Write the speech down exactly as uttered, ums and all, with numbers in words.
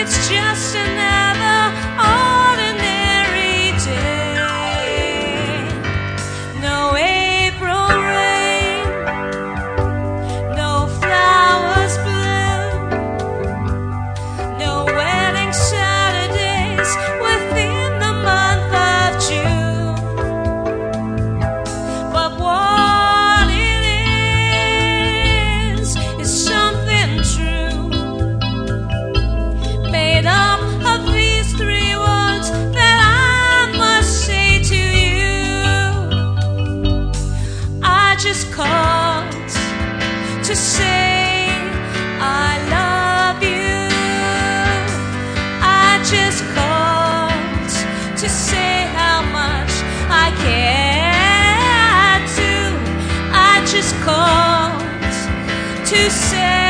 It's just another ordinary day. No April rain, no flowers bloom, no wedding Saturdays within the month of June. But what it is is something true, made up of these three words that I must say to you. I just called to say I love you. I just called to say how much I care to. I just called to say